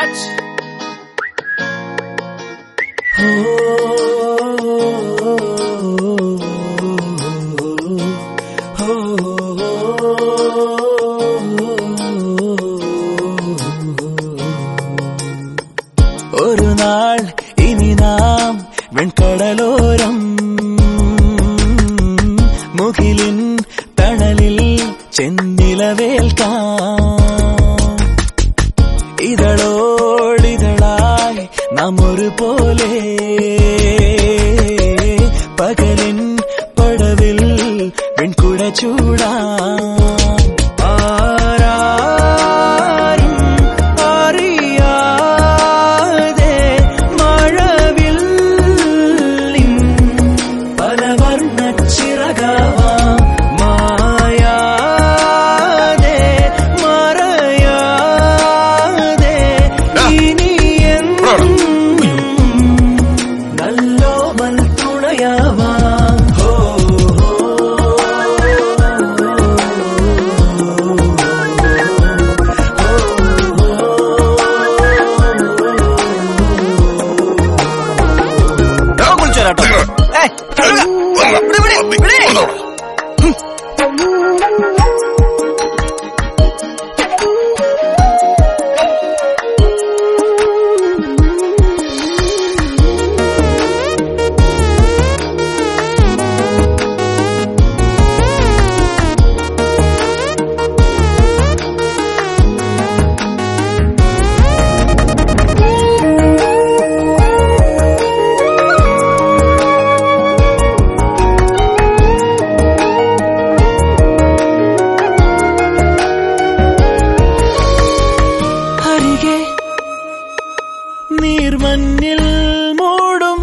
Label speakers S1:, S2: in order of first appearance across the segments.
S1: ഒരു നാൾ ഇനി നാം വെൺകടലോരം മുകിലിൻ തണലിൽ ചെന്നിലവേൽക്കാം. ഇതളോടിതളായി നാം ഒരുപോലെ പകലിൻ പടവിൽ വെൺകുട ചൂടാം. നീർമഞ്ഞിൽ മൂടും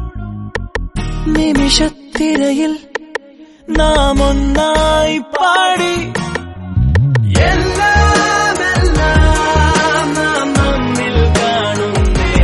S1: നിമിഷത്തിരയിൽ നാം ഒന്നായി പാടി എല്ലാം നാം നമ്മിൽ കാണുന്നേ.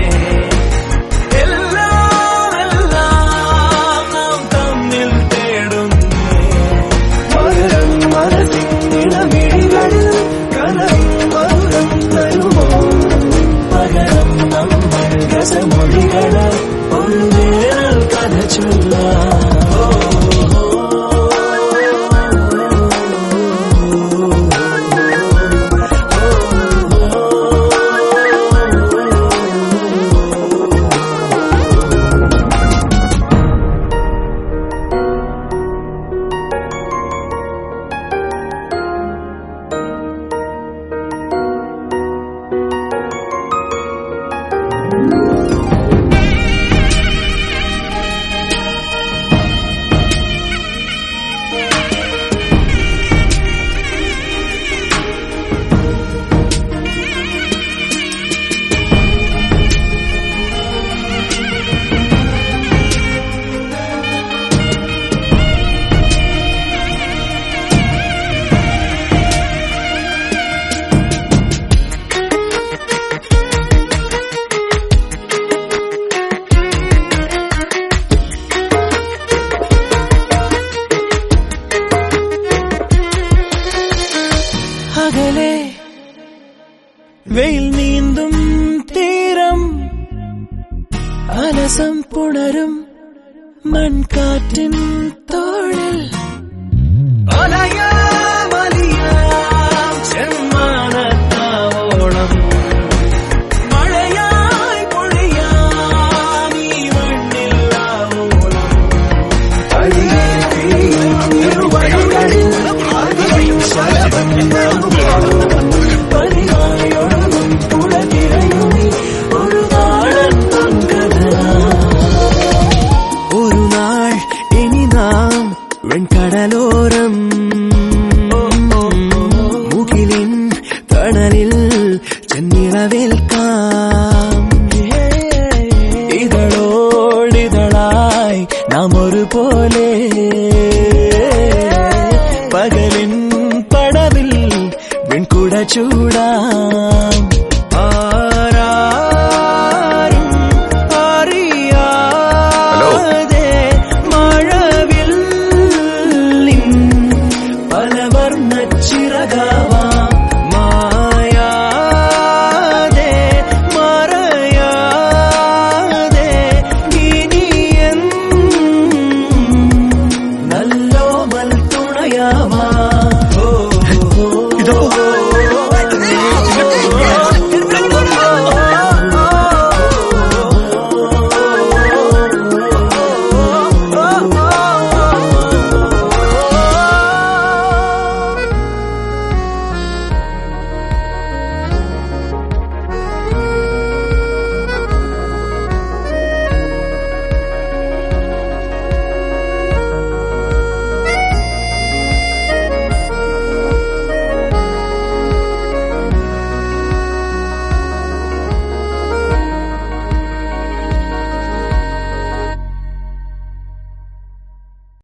S1: എല്ലാം നാം തമ്മിൽ തേടുന്നേ. മരം മനസ്സിനിടമിഴികളിൽ കലയും മധുരം തരുമോ പകരം നമ്മൾ രസമൊഴികള ഒരു വേനൽ കഥ ചൊല്ലാം. അകലെ വെയിൽ നീന്തും തീരം അലസം പുണരും മൺകാറ്റിൻ തോളിൽ ചെമ്മാനത്താവോളം മഴയായി പൊഴിയാം ഈ മണ്ണില്ലാവോളം ഒരു നാൾ ഇനി നാം വെൺകടലോരം മുകിലിൻ തണലിൽ ചെന്നിളവേൽക്കാം. ഇതളോടിതളായി നാം ഒരുപോലെ പകലിൻ പടവിൽ വെൺകുട ചൂടാം.